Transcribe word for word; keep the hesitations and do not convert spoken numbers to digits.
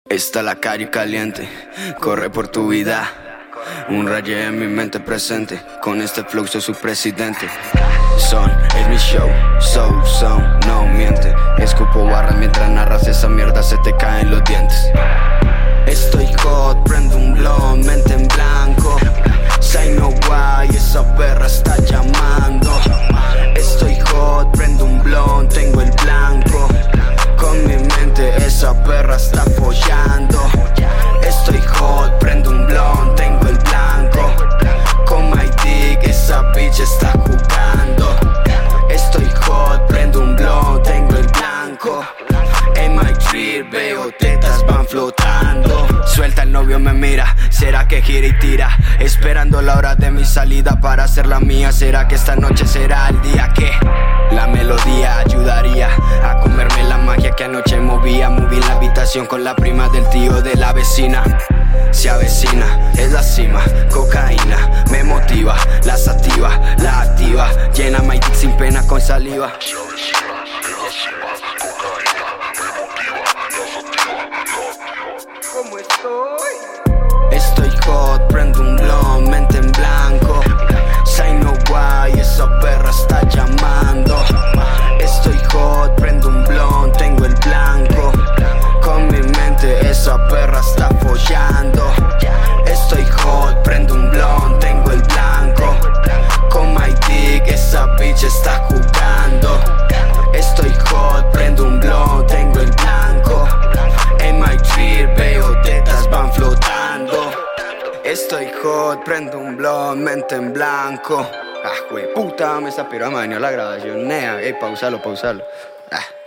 Está la calle caliente, corre por tu vida. Un rayo en mi mente presente, con este flow soy su presidente. Son, es mi show, so, son, no miente. Escupo barras mientras narras esa mierda, se te caen los dientes. Estoy hot, prendo un blon, mente en blanco. Say no why, esa perra está llamando. Estoy hot, prendo un blon, tengo el blanco. Con mi mente esa perra está follando. Estoy hot, prendo un blon, tengo el blanco. Con my dick esa bitch está jugando. Estoy hot, prendo un blon, tengo el blanco. En my trip veo tetas van flotando. Suelta, el novio me mira, ¿será que gira y tira? Esperando la hora de mi salida para hacer la mía. ¿Será que esta noche será el día que la melodía ayudaría a comerme la magia que anoche movía? Moví en la habitación con la prima del tío de la vecina. Se avecina, es la cima, cocaína, me motiva, la sativa, la activa. Llena my dick sin pena con saliva. Se avecina, es la cima, cocaína, me motiva, la sativa, la activa. ¿Cómo estoy? Estoy hot, prendo un blon, mente en blanco. Say no why, esa perra está llamando. Estoy hot, prendo un blon, tengo el blanco. Con mi mente esa perra está follando. Estoy hot, prendo un blon, tengo el blanco. Con my dick esa bitch está jugando. Estoy hot, prendo un blon, tengo el blanco. En my trip veo tetas van flotando. Estoy hot, prendo un blon, mente en blanco. Ah, güey, puta, me está pero amaño la grabación, nea, ey, pausalo, pausalo. Ah.